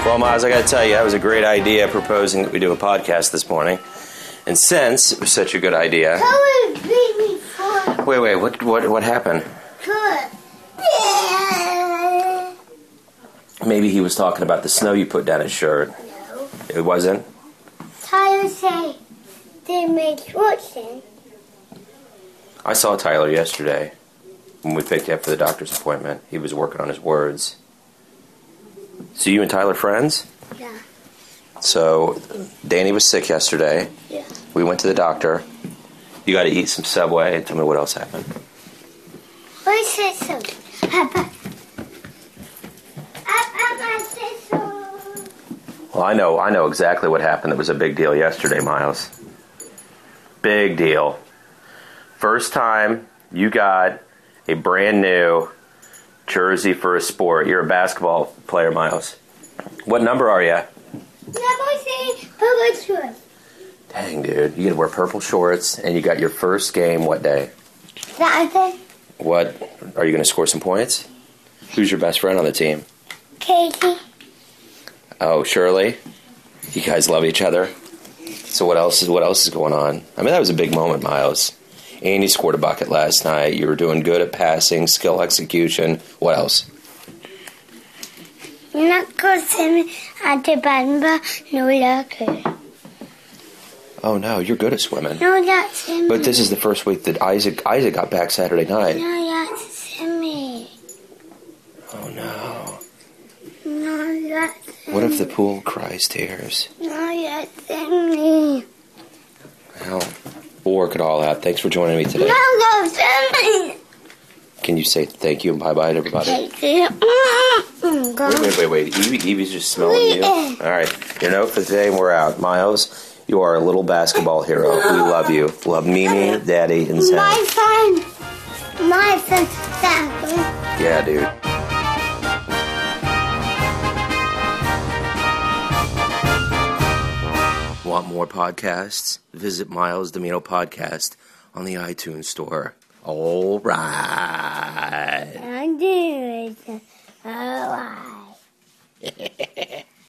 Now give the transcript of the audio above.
Well, Miles, I got to tell you, that was a great idea proposing that we do a podcast this morning. And since it was such a good idea... Wait, what happened? Maybe he was talking about the snow you put down his shirt. No. It wasn't? Tyler said they made shorts in. I saw Tyler yesterday when we picked you up for the doctor's appointment. He was working on his words. So you and Tyler friends? Yeah. So Danny was sick yesterday. Yeah. We went to the doctor. You got to eat some Subway. And tell me what else happened. What said something? Well, I know exactly what happened. That was a big deal yesterday, Miles. Big deal. First time you got a brand new jersey for a sport. You're a basketball player, Miles. What number are you? Purple shorts. Dang, dude. You get to wear purple shorts, and you got your first game what day? Saturday. What? Are you going to score some points? Who's your best friend on the team? Katie. Oh, Shirley? You guys love each other? So what else is going on? I mean, that was a big moment, Miles. Andy scored a bucket last night. You were doing good at passing, skill execution. What else? Not swimming at the bottom, no lucky. Oh, no, you're good at swimming. No, that's swimming. But this is the first week that Isaac got back Saturday night. No, that's swimming. Oh, no. No, that's swimming. What if the pool cries tears? No, that's swimming. Well, we'll work it all out. Thanks for joining me today. No, that's swimming. Can you say thank you and bye-bye to everybody? Thank you. Wait. Evie's just smelling you. All right. Your note for today, and we're out. Miles, you are a little basketball hero. We love you. Love Mimi, Daddy, and Sam. My son, Sam. Yeah, dude. Want more podcasts? Visit Miles Domino Podcast on the iTunes Store. All right. I do it. All right.